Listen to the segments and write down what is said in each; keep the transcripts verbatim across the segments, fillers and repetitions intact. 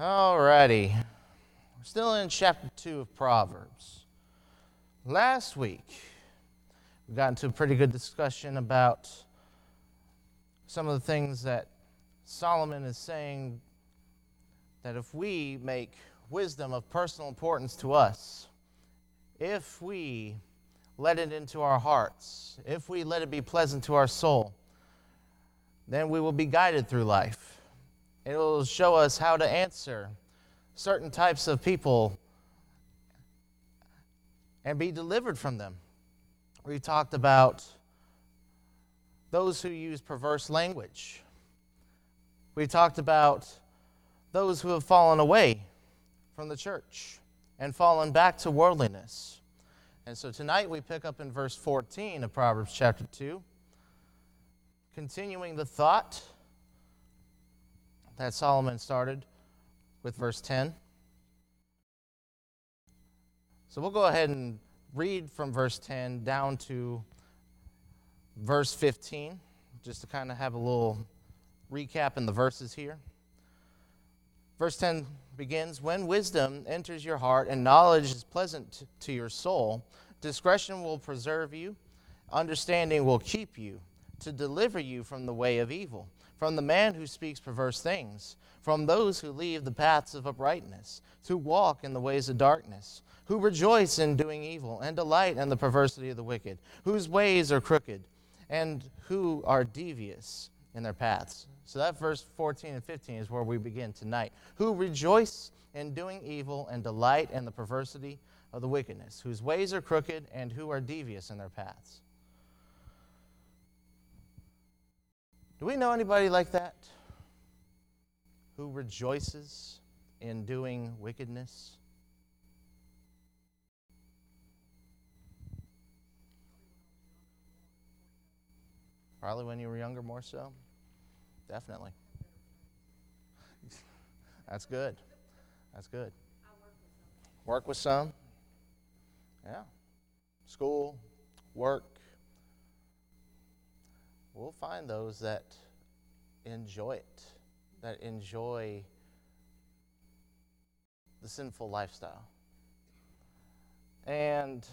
Alrighty, we're still in chapter two of Proverbs. Last week, we got into a pretty good discussion about some of the things that Solomon is saying that if we make wisdom of personal importance to us, if we let it into our hearts, if we let it be pleasant to our soul, then we will be guided through life. It will show us how to answer certain types of people and be delivered from them. We talked about those who use perverse language. We talked about those who have fallen away from the church and fallen back to worldliness. And so tonight we pick up in verse fourteen of Proverbs chapter two, continuing the thought that Solomon started with verse ten. So we'll go ahead and read from verse ten down to verse fifteen, just to kind of have a little recap in the verses here. Verse ten begins, "When wisdom enters your heart and knowledge is pleasant to your soul, discretion will preserve you, understanding will keep you, to deliver you from the way of evil, from the man who speaks perverse things, from those who leave the paths of uprightness, to walk in the ways of darkness, who rejoice in doing evil and delight in the perversity of the wicked, whose ways are crooked, and who are devious in their paths." So that verse fourteen and fifteen is where we begin tonight. Who rejoice in doing evil and delight in the perversity of the wickedness, whose ways are crooked and who are devious in their paths. Do we know anybody like that? Who rejoices in doing wickedness? Probably when you were younger, more so. Definitely. That's good. That's good. Work with some. Yeah. School, work. We'll find those that enjoy it, that enjoy the sinful lifestyle. And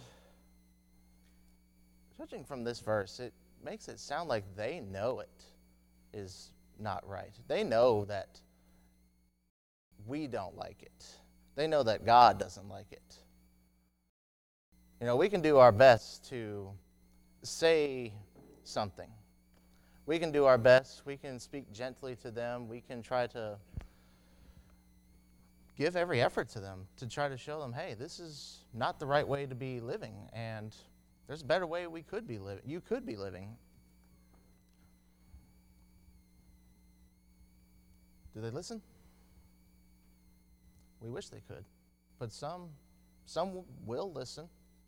judging from this verse, it makes it sound like they know it is not right. They know that we don't like it. They know that God doesn't like it. You know, we can do our best to say something. We can do our best. We can speak gently to them. We can try to give every effort to them to try to show them, hey, this is not the right way to be living, and there's a better way we could be living. You could be living. Do they listen? We wish they could, but some, some will listen.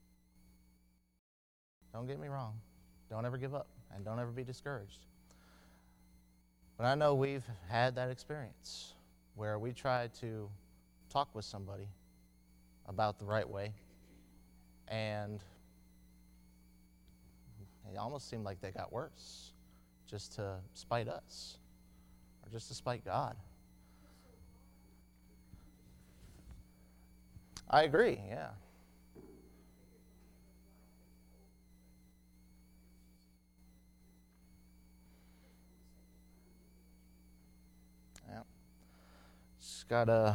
Don't get me wrong. Don't ever give up, and don't ever be discouraged. But I know we've had that experience where we tried to talk with somebody about the right way, and it almost seemed like they got worse just to spite us or just to spite God. I agree, yeah. Just got to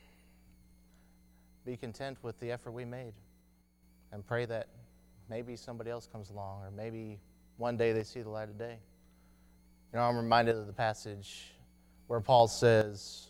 be content with the effort we made and pray that maybe somebody else comes along, or maybe one day they see the light of day. You know, I'm reminded of the passage where Paul says,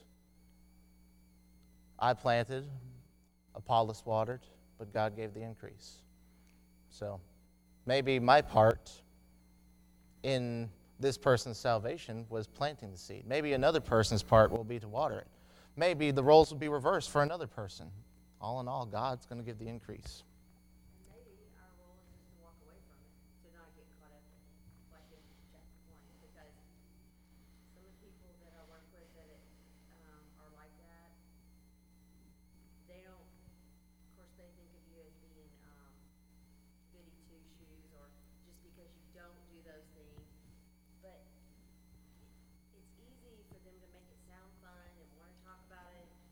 I planted, Apollos watered, but God gave the increase. So maybe my part in this person's salvation was planting the seed. Maybe another person's part will be to water it. Maybe the roles will be reversed for another person. All in all, God's going to give the increase. And maybe our role is just to walk away from it, to not get caught up in it, like in chapter twenty, because some of the people that I work with that it, um, are like that, they don't, of course, they think of you as being um, goody two-shoes, or just because you don't do those things, but it's easy for them to make it sound fun and want to talk about it,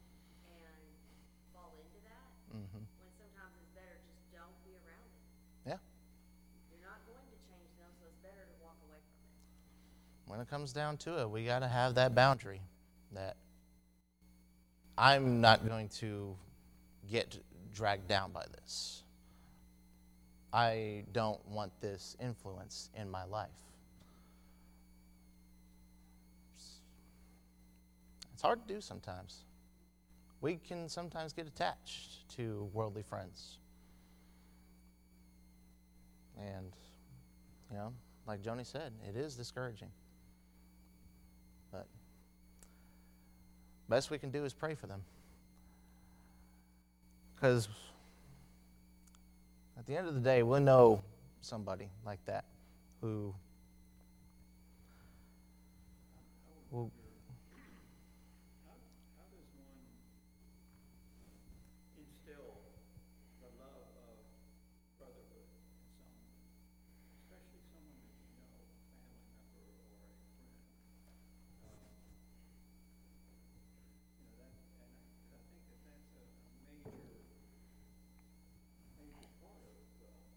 when it comes down to it, we got to have that boundary that I'm not going to get dragged down by this. I don't want this influence in my life. It's hard to do sometimes. We can sometimes get attached to worldly friends. And, you know, like Joni said, it is discouraging. But best we can do is pray for them. Because at the end of the day, we'll know somebody like that who will. How, how does one instill the love of brotherhood in someone, especially someone that you know, a family member or a friend? Um, you know that, and I, I think that that's a, a major, major part of uh, uh,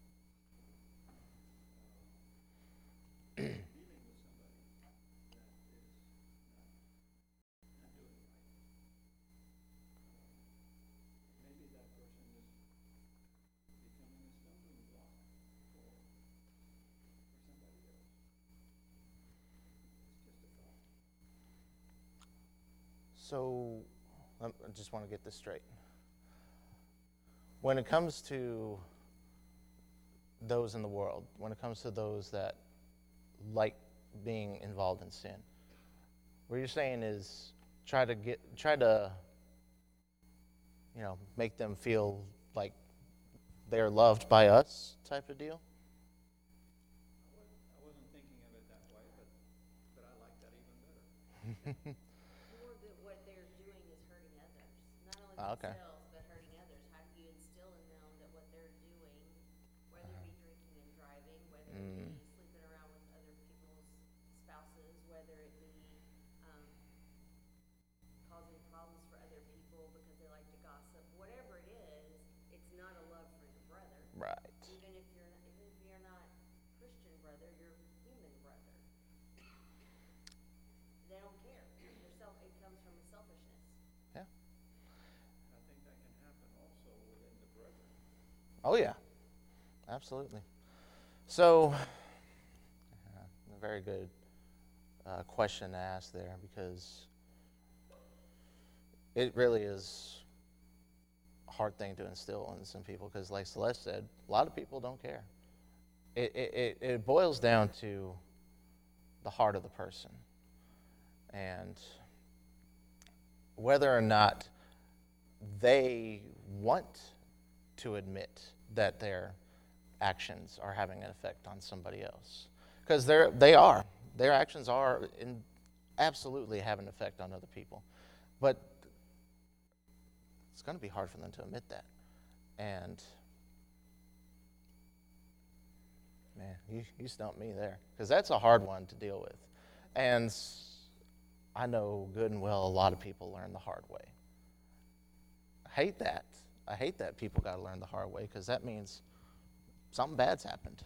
dealing with somebody that is not, not doing right. Maybe that person is becoming a stumbling block for, for somebody else. It's just a thought. So, I just want to get this straight. When it comes to those in the world, when it comes to those that like being involved in sin, what you're saying is try to get, try to, you know, make them feel like they're loved by us, type of deal. I wasn't, I wasn't thinking of it that way, but, but I like that even better. More that what they're doing is hurting others, not only Ah, okay. themselves, but hurting others. How do you instill in them that what they're doing, whether it be drinking and driving, whether it Mm. be sleeping around with other people's spouses, whether it be um, causing problems for other people because they like to gossip, whatever it is, it's not a love for your brother. Right. Even if you're not, even if you're not Christian brother, you're human brother. They don't care. They're self. It comes from selfishness. Yeah. I think that can happen also within the brethren. Oh, yeah. Absolutely. So, uh, a very good uh, question to ask there, because it really is a hard thing to instill in some people, because like Celeste said, a lot of people don't care. It, it, it, it boils down to the heart of the person and whether or not they want to admit that their actions are having an effect on somebody else. Because they're they are. Their actions are in absolutely have an effect on other people. But it's going to be hard for them to admit that. And, man, you, you stumped me there. Because that's a hard one to deal with. And I know good and well a lot of people learn the hard way. I hate that. I hate that people got to learn the hard way, because that means something bad's happened.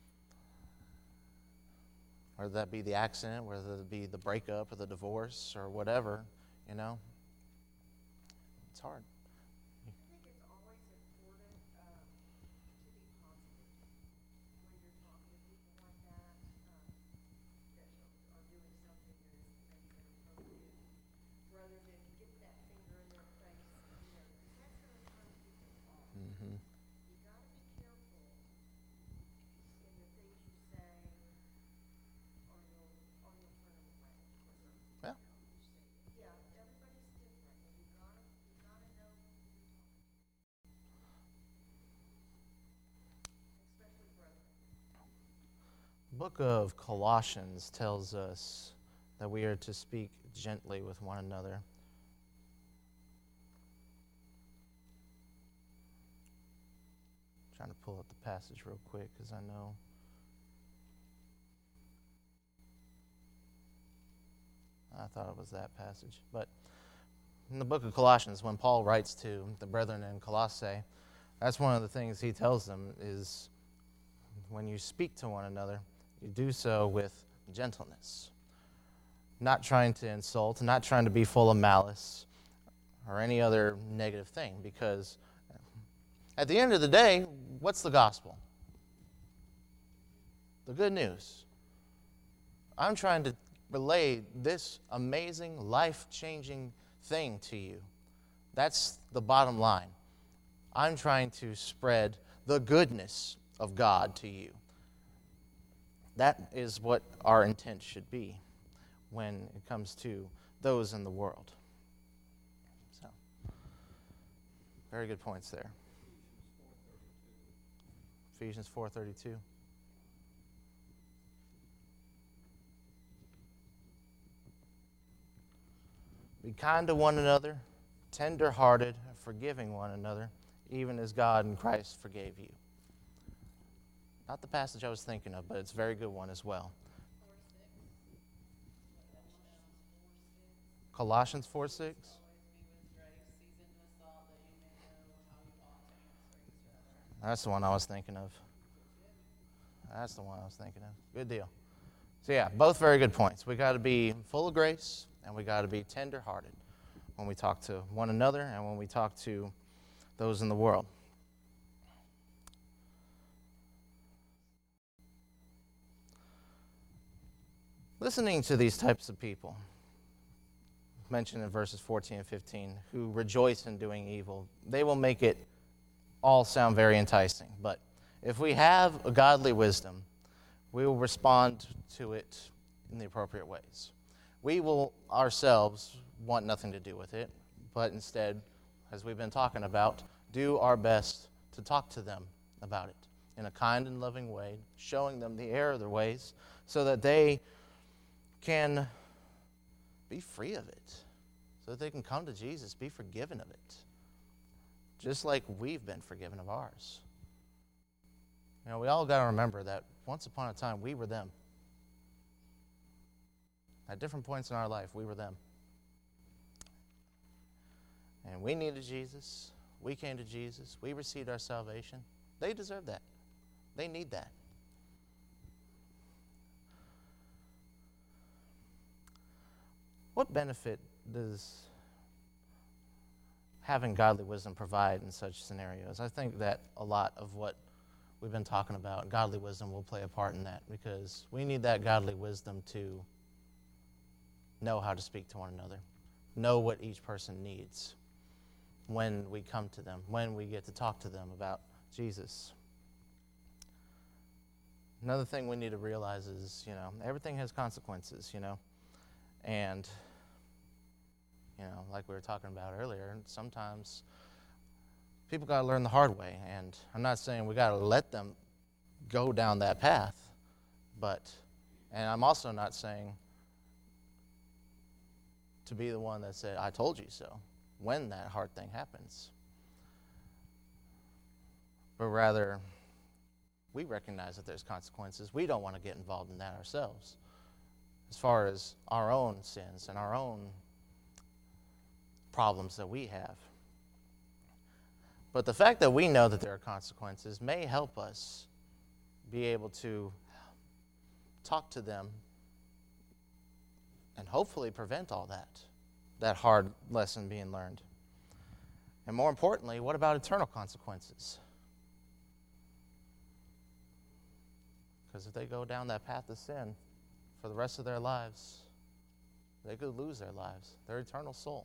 Whether that be the accident, whether it be the breakup or the divorce or whatever, you know. It's hard. I think it's always important um, to be positive when you're talking to people like that um, that are doing something that is maybe inappropriate, rather than get that finger in their face, you know, because that's going to turn people off. Mm-hmm. You got to be careful in the things you say, or you'll or you'll turn them away. Yeah. Yeah, everybody's different, and you gotta you gotta know who you're talking to, especially brethren. The book of Colossians tells us that we are to speak gently with one another. Trying to pull up the passage real quick, because I know. I thought it was that passage. But in the book of Colossians, when Paul writes to the brethren in Colossae, that's one of the things he tells them is when you speak to one another, you do so with gentleness. not trying to insult, not trying to be full of malice or any other negative thing, because at the end of the day, what's the gospel? The good news. I'm trying to relay this amazing, life-changing thing to you. That's the bottom line. I'm trying to spread the goodness of God to you. That is what our intent should be when it comes to those in the world. So, very good points there. Ephesians four thirty-two. Be kind to one another, tender-hearted, forgiving one another, even as God in Christ forgave you. Not the passage I was thinking of, but it's a very good one as well. Colossians four six. That's the one I was thinking of. That's the one I was thinking of. Good deal. So yeah, both very good points. We got to be full of grace, and we got to be tender-hearted when we talk to one another and when we talk to those in the world. Listening to these types of people, mentioned in verses fourteen and fifteen, who rejoice in doing evil, they will make it all sound very enticing. But if we have a godly wisdom, we will respond to it in the appropriate ways. We will ourselves want nothing to do with it, but instead, as we've been talking about, do our best to talk to them about it in a kind and loving way, showing them the error of their ways so that they can be free of it, so that they can come to Jesus, be forgiven of it, just like we've been forgiven of ours. You know, we all got to remember that once upon a time, we were them. At different points in our life, we were them. And we needed Jesus. We came to Jesus. We received our salvation. They deserve that. They need that. What benefit does having godly wisdom provide in such scenarios? I think that a lot of what we've been talking about, godly wisdom, will play a part in that, because we need that godly wisdom to know how to speak to one another, know what each person needs when we come to them, when we get to talk to them about Jesus. Another thing we need to realize is, you know, everything has consequences, you know, and, you know, like we were talking about earlier, sometimes people got to learn the hard way, and I'm not saying we got to let them go down that path, but, and I'm also not saying to be the one that said, I told you so, when that hard thing happens. But rather, we recognize that there's consequences. We don't want to get involved in that ourselves, as far as our own sins and our own problems that we have. But the fact that we know that there are consequences may help us be able to talk to them and hopefully prevent all that, that hard lesson being learned. And more importantly, what about eternal consequences? Because if they go down that path of sin for the rest of their lives, they could lose their lives, their eternal soul.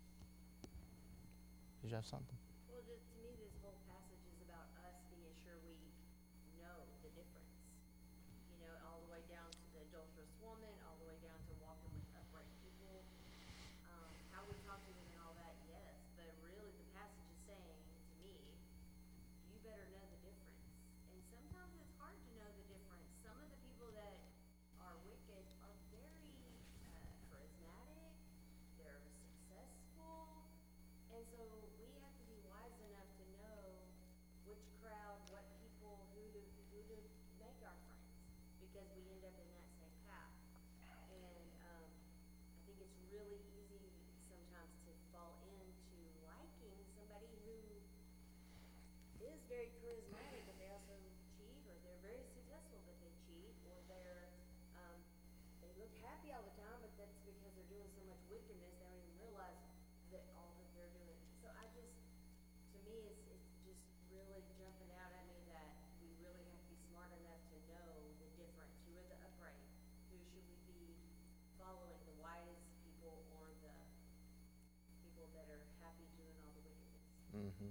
Did you have something? Well, to, to me, this whole passage is about us being sure we know the difference. You know, all the way down to the adulterous woman, all the way down to walking with upright people. Um, how we talk to them and all that, yes. But really, the passage is saying to me, you better know the difference. And sometimes it's hard to know the difference. Some of the people that are wicked are very uh, charismatic. They're successful. And so we have to be wise enough to know which crowd, what people, who to, who to make our friends, because we end up in that same path. And um, I think it's really easy sometimes to fall into liking somebody who is very charismatic, but they also cheat, or they're very successful, but they cheat, or they're um, they look happy all the time, but that's they're doing so much wickedness, they don't even realize that all that they're doing. So I just, to me, it's, it's just really jumping out at me that we really have to be smart enough to know the difference. Who are the upright? Who should we be following, the wise people or the people that are happy doing all the wickedness? Mm-hmm.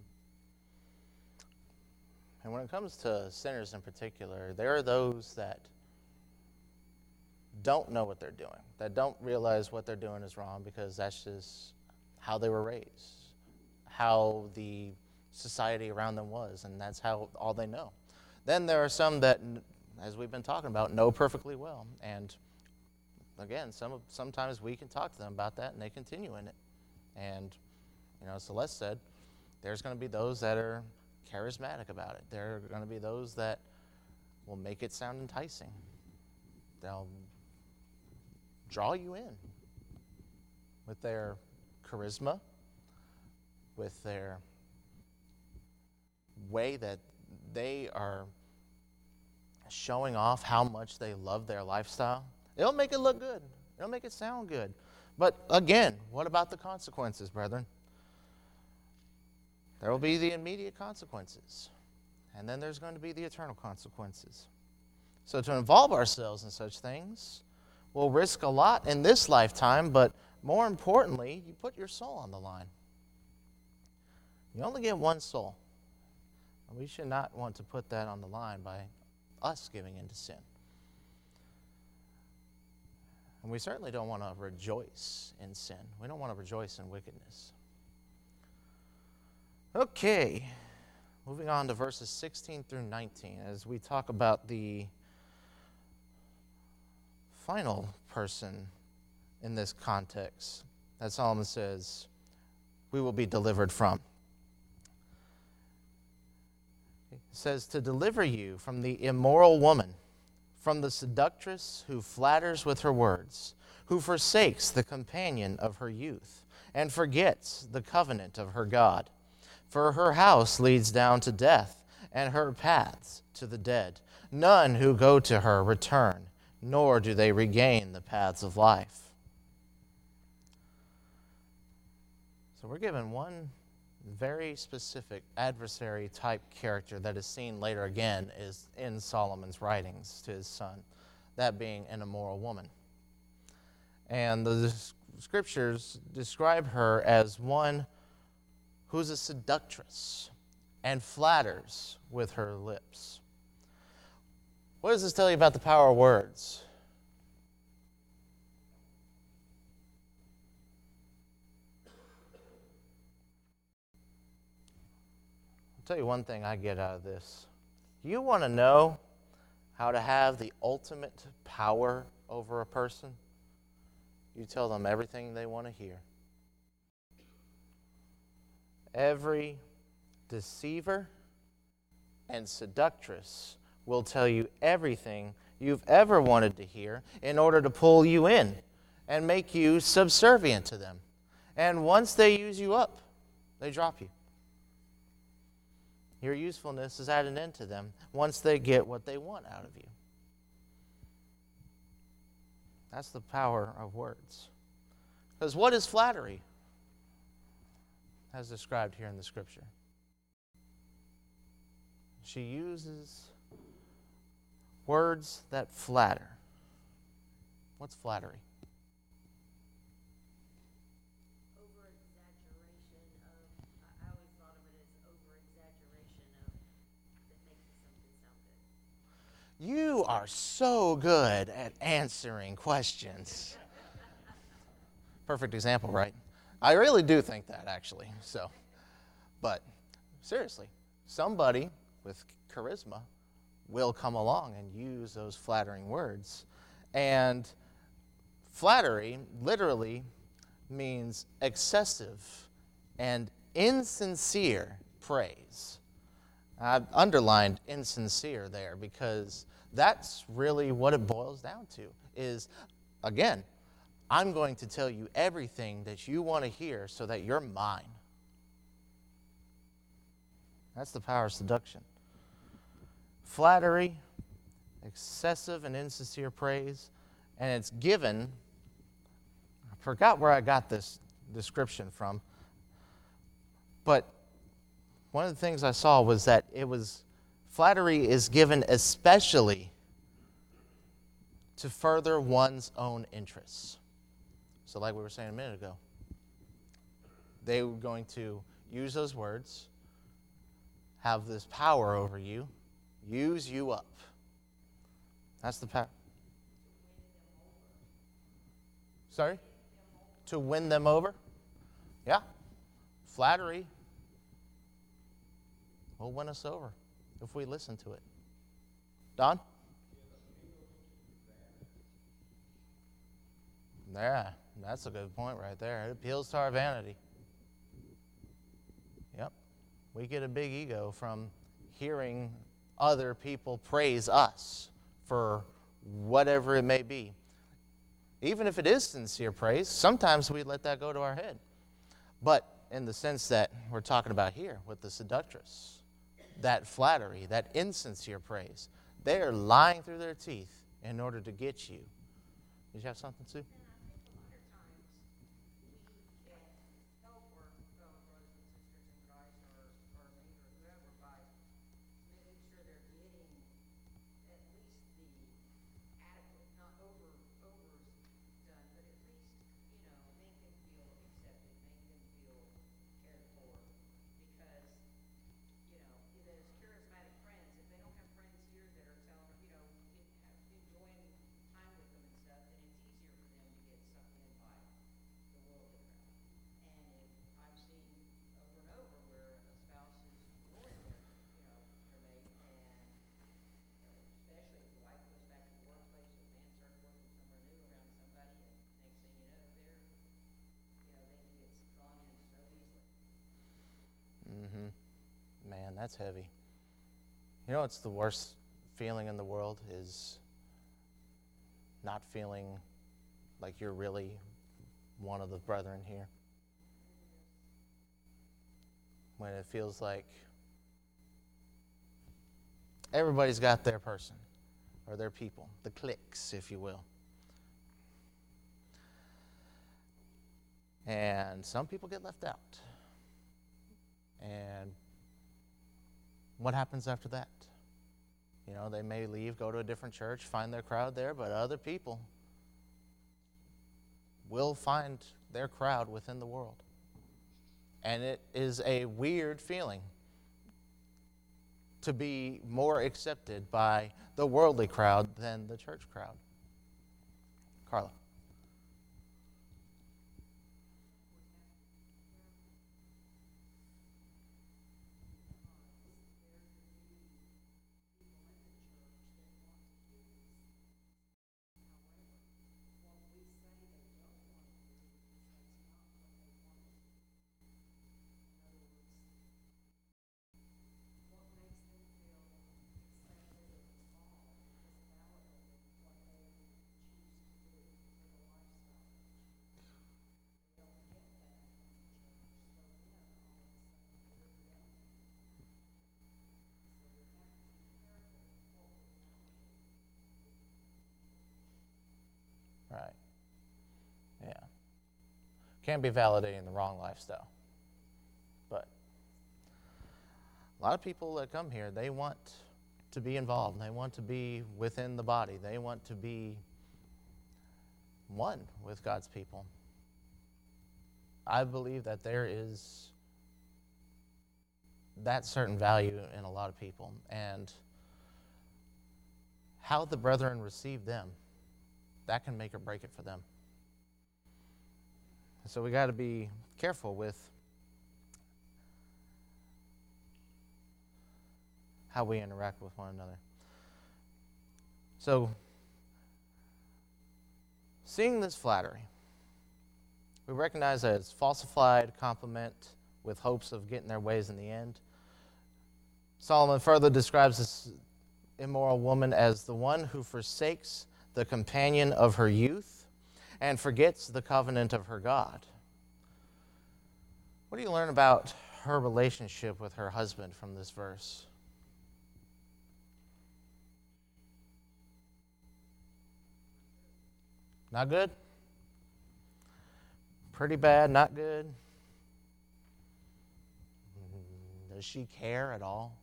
And when it comes to sinners in particular, there are those that don't know what they're doing, that don't realize what they're doing is wrong because that's just how they were raised, how the society around them was, and that's how all they know. Then there are some that, as we've been talking about, know perfectly well. And again, some sometimes we can talk to them about that, and they continue in it. And, you know, Celeste said, there's going to be those that are charismatic about it. There are going to be those that will make it sound enticing. They'll draw you in with their charisma, with their way that they are showing off how much they love their lifestyle. It'll make it look good. It'll make it sound good. But again, what about the consequences, brethren? There will be the immediate consequences. And then there's going to be the eternal consequences. So to involve ourselves in such things, we'll risk a lot in this lifetime, but more importantly, you put your soul on the line. You only get one soul. And we should not want to put that on the line by us giving into sin. And we certainly don't want to rejoice in sin. We don't want to rejoice in wickedness. Okay, moving on to verses sixteen through nineteen, as we talk about the final person in this context that Solomon says we will be delivered from. It says, to deliver you from the immoral woman, from the seductress who flatters with her words, who forsakes the companion of her youth, and forgets the covenant of her God. For her house leads down to death, and her paths to the dead. None who go to her return, nor do they regain the paths of life. So we're given one very specific adversary type character that is seen later again is in Solomon's writings to his son, that being an immoral woman. And the scriptures describe her as one who's a seductress and flatters with her lips. What does this tell you about the power of words? I'll tell you one thing I get out of this. You want to know how to have the ultimate power over a person? You tell them everything they want to hear. Every deceiver and seductress will tell you everything you've ever wanted to hear in order to pull you in and make you subservient to them. And once they use you up, they drop you. Your usefulness is at an end to them once they get what they want out of you. That's the power of words. Because what is flattery? As described here in the scripture. She uses words that flatter. What's flattery? Over-exaggeration of, I I always thought of it as over-exaggeration of, that makes something sound good. You are so good at answering questions. Perfect example, right? I really do think that, actually. So, but seriously, somebody with charisma will come along and use those flattering words. And flattery literally means excessive and insincere praise. I've underlined insincere there because that's really what it boils down to is, again, I'm going to tell you everything that you want to hear so that you're mine. That's the power of seduction. Flattery, excessive and insincere praise, and it's given forgot where I got this description from, but one of the things I saw was that it was flattery is given especially to further one's own interests. So like we were saying a minute ago, they were going to use those words, have this power over you, use you up. That's the power. Sorry? To win them over? Yeah. Flattery will win us over if we listen to it. Don? Yeah, that's a good point right there. It appeals to our vanity. Yep. We get a big ego from hearing other people praise us for whatever it may be. Even if it is sincere praise, sometimes we let that go to our head. But in the sense that we're talking about here with the seductress, that flattery, that insincere praise, they are lying through their teeth in order to get you. Did you have something, Sue? Man, that's heavy. You know what's the worst feeling in the world is not feeling like you're really one of the brethren here. When it feels like everybody's got their person or their people, the cliques, if you will. And some people get left out. And what happens after that? You know, they may leave, go to a different church, find their crowd there, but other people will find their crowd within the world. And it is a weird feeling to be more accepted by the worldly crowd than the church crowd. Carla. Right. Yeah. Can't be validating the wrong lifestyle. But a lot of people that come here, they want to be involved. They want to be within the body. They want to be one with God's people. I believe that there is that certain value in a lot of people. And how the brethren receive them, that can make or break it for them. So we got to be careful with how we interact with one another. So, seeing this flattery, we recognize that it's falsified compliment with hopes of getting their ways in the end. Solomon further describes this immoral woman as the one who forsakes the companion of her youth and forgets the covenant of her God. What do you learn about her relationship with her husband from this verse? Not good? Pretty bad, not good. Does she care at all?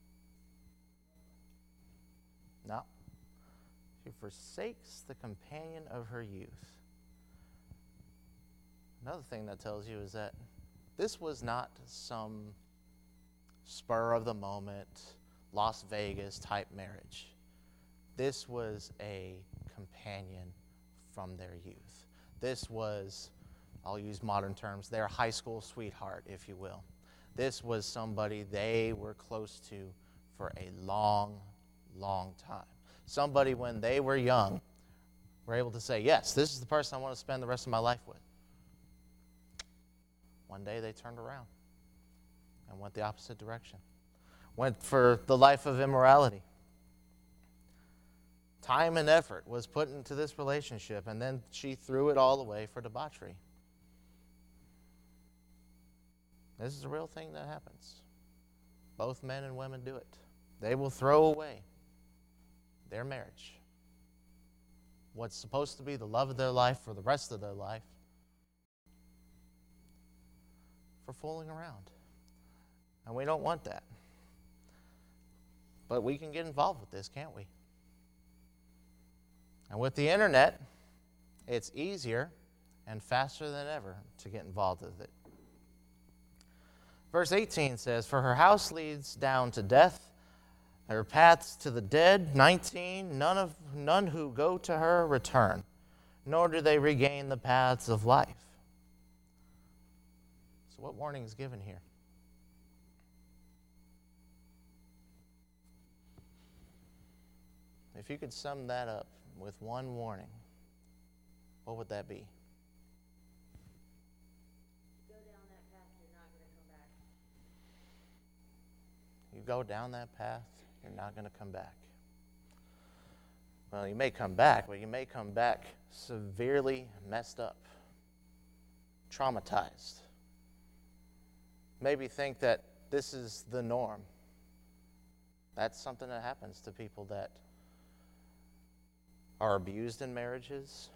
No. She forsakes the companion of her youth. Another thing that tells you is that this was not some spur of the moment, Las Vegas type marriage. This was a companion from their youth. This was, I'll use modern terms, their high school sweetheart, if you will. This was somebody they were close to for a long, long time. Somebody when they were young were able to say, yes, this is the person I want to spend the rest of my life with. One day they turned around and went the opposite direction. Went for the life of immorality. Time and effort was put into this relationship, and then she threw it all away for debauchery. This is a real thing that happens. Both men and women do it. They will throw away their marriage, what's supposed to be the love of their life for the rest of their life, for fooling around. And we don't want that. But we can get involved with this, can't we? And with the internet, it's easier and faster than ever to get involved with it. Verse eighteen says, for her house leads down to death, her paths to the dead. nineteen, none of none who go to her return, nor do they regain the paths of life. So what warning is given here? If you could sum that up with one warning, what would that be? Go down that path, you're not going to come back. You go down that path, you're not going to come back. Well, you may come back, but you may come back severely messed up, traumatized. Maybe think that this is the norm. That's something that happens to people that are abused in marriages,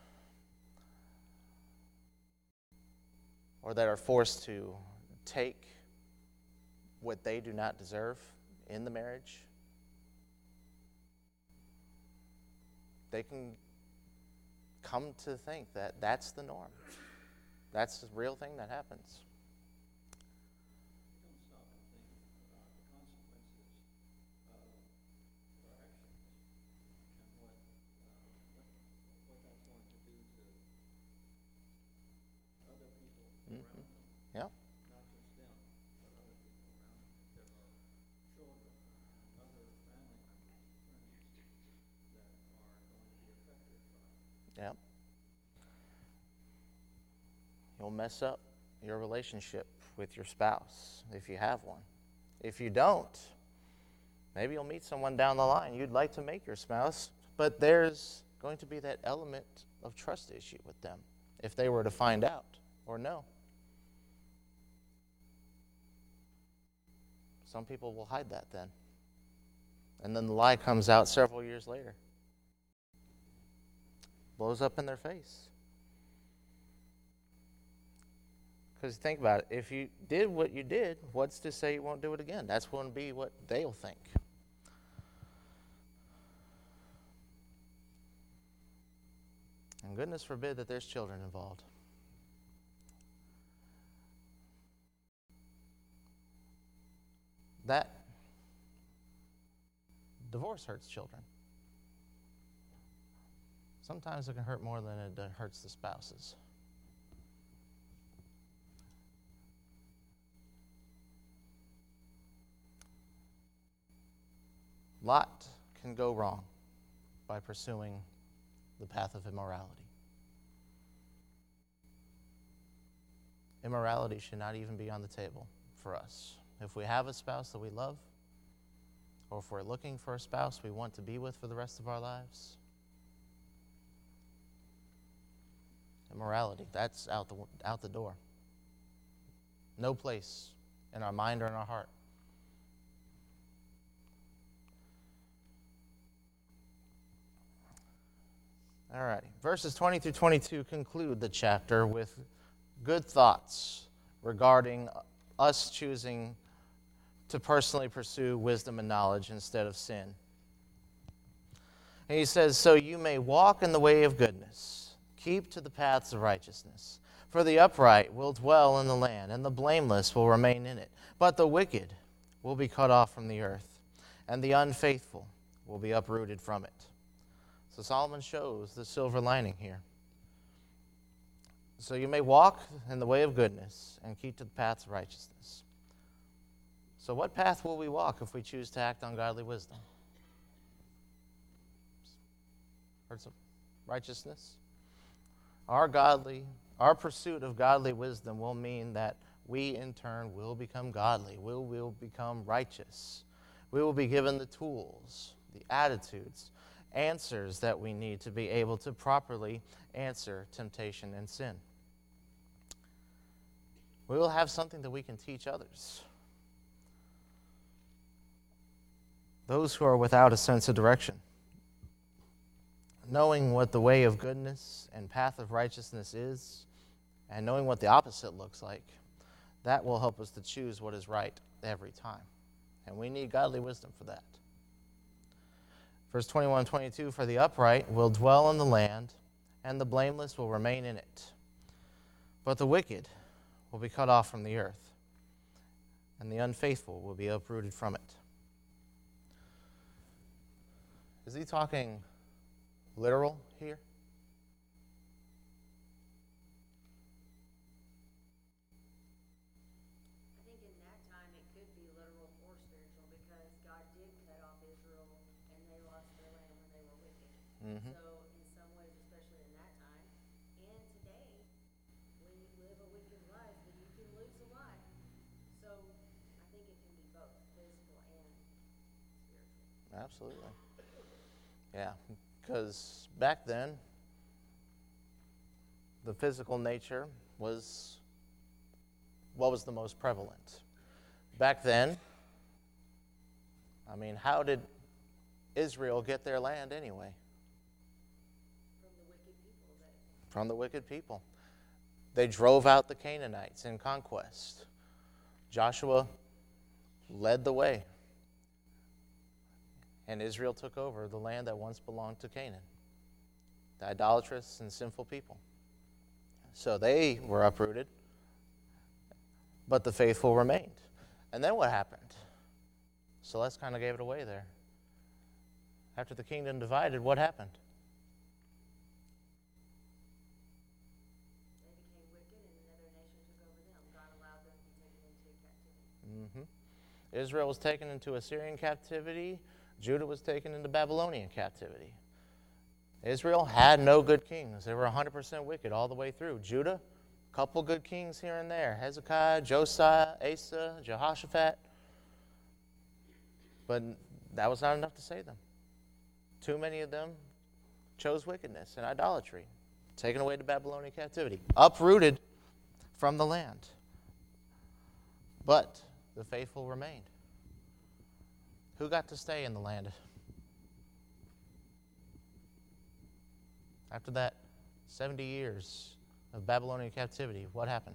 or that are forced to take what they do not deserve in the marriage. They can come to think that that's the norm. That's the real thing that happens. We don't stop and think about the consequences of our actions and what, uh, what, what that's going to do to other people Mhm. around them. Yeah. Not just them, but other people around them. If there are children, other family members, friends that are going to be affected by it. Yeah. You'll mess up your relationship with your spouse if you have one. If you don't, maybe you'll meet someone down the line you'd like to make your spouse, but there's going to be that element of trust issue with them if they were to find out or know. Some people will hide that then. And then the lie comes out several years later. Blows up in their face. Because think about it. If you did what you did, what's to say you won't do it again? That's going to be what they'll think. And goodness forbid that there's children involved. That divorce hurts children. Sometimes it can hurt more than it uh, hurts the spouses. Lot can go wrong by pursuing the path of immorality. Immorality should not even be on the table for us. If we have a spouse that we love, or if we're looking for a spouse we want to be with for the rest of our lives, immorality, that's out the, out the door. No place in our mind or in our heart. All right, verses twenty through twenty-two conclude the chapter with good thoughts regarding us choosing to personally pursue wisdom and knowledge instead of sin. And he says, so you may walk in the way of goodness, keep to the paths of righteousness. For the upright will dwell in the land, and the blameless will remain in it. But the wicked will be cut off from the earth, and the unfaithful will be uprooted from it. So Solomon shows the silver lining here. So you may walk in the way of goodness and keep to the paths of righteousness. So what path will we walk if we choose to act on godly wisdom? Heard some righteousness? Our godly, our pursuit of godly wisdom will mean that we in turn will become godly. We will become righteous. We will be given the tools, the attitudes, answers that we need to be able to properly answer temptation and sin. We will have something that we can teach others. Those who are without a sense of direction. Knowing what the way of goodness and path of righteousness is, and knowing what the opposite looks like, that will help us to choose what is right every time. And we need godly wisdom for that. Verse twenty-one and twenty-two, for the upright will dwell in the land, and the blameless will remain in it. But the wicked will be cut off from the earth, and the unfaithful will be uprooted from it. Is he talking literal here? I think in that time it could be literal or spiritual, because God did cut off Israel and they lost their land when they were wicked. Mm-hmm. So in some ways, especially in that time, and today, when you live a wicked life, then you can lose a life. So I think it can be both physical and spiritual. Absolutely. Yeah, because back then, the physical nature was what was the most prevalent. Back then, I mean, how did Israel get their land anyway? From the wicked people. That From the wicked people. They drove out the Canaanites in conquest. Joshua led the way. And Israel took over the land that once belonged to Canaan, the idolatrous and sinful people. So they were uprooted, but the faithful remained. And then what happened? Celeste kind of gave it away there. After the kingdom divided, what happened? they became wicked and another nation took over them. God allowed them to be taken into captivity. Mm-hmm. Israel was taken into Assyrian captivity. Judah was taken into Babylonian captivity. Israel had no good kings. They were one hundred percent wicked all the way through. Judah, a couple good kings here and there. Hezekiah, Josiah, Asa, Jehoshaphat. But that was not enough to save them. Too many of them chose wickedness and idolatry, taken away to Babylonian captivity, uprooted from the land. But the faithful remained. Who got to stay in the land? After that seventy years of Babylonian captivity, what happened?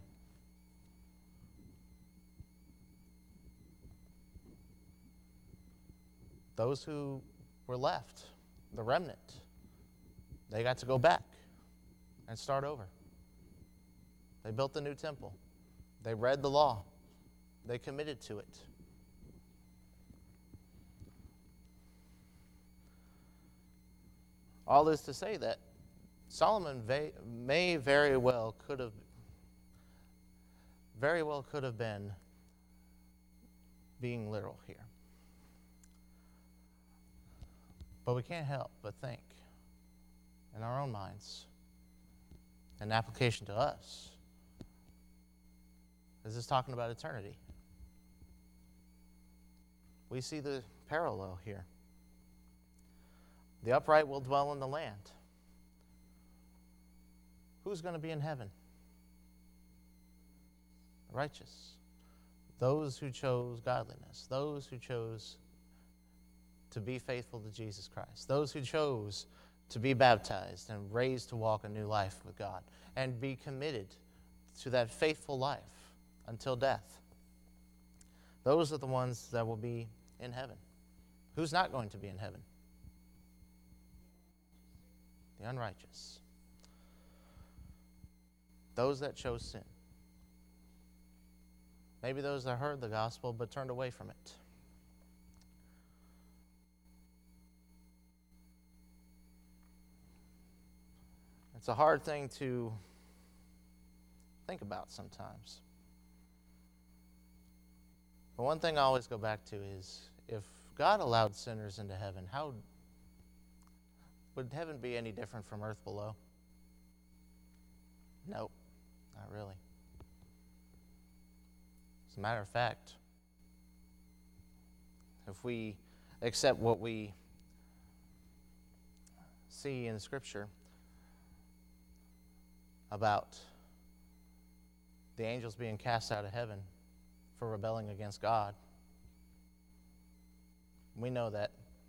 Those who were left, the remnant, they got to go back and start over. They built the new temple. They read the law. They committed to it. All this to say that Solomon may very well could have very well could have been being literal here. But we can't help but think in our own minds, an application to us. Is this talking about eternity? We see the parallel here. The upright will dwell in the land. Who's going to be in heaven? The righteous. Those who chose godliness. Those who chose to be faithful to Jesus Christ. Those who chose to be baptized and raised to walk a new life with God and be committed to that faithful life until death. Those are the ones that will be in heaven. Who's not going to be in heaven? The unrighteous. Those that chose sin. Maybe those that heard the gospel but turned away from it. It's a hard thing to think about sometimes. But one thing I always go back to is, if God allowed sinners into heaven, how would heaven be any different from earth below? Nope, not really. As a matter of fact, if we accept what we see in Scripture about the angels being cast out of heaven for rebelling against God, we know that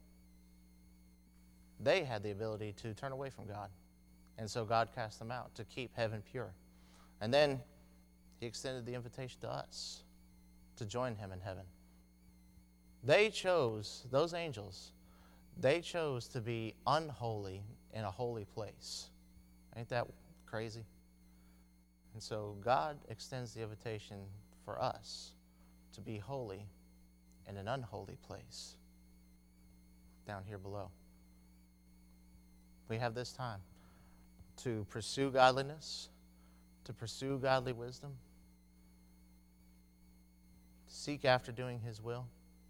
they had the ability to turn away from God. And so God cast them out to keep heaven pure. And then he extended the invitation to us to join him in heaven. They chose, those angels, they chose to be unholy in a holy place. Ain't that crazy? And so God extends the invitation for us to be holy in an unholy place down here below. We have this time to pursue godliness, to pursue godly wisdom, to seek after doing his will,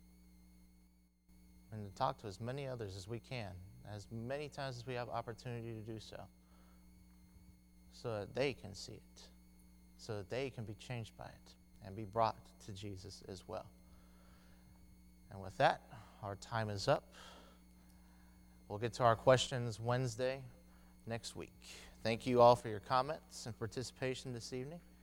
and to talk to as many others as we can, as many times as we have opportunity to do so, so that they can see it, so that they can be changed by it and be brought to Jesus as well. And with that, our time is up. We'll get to our questions Wednesday next week. Thank you all for your comments and participation this evening.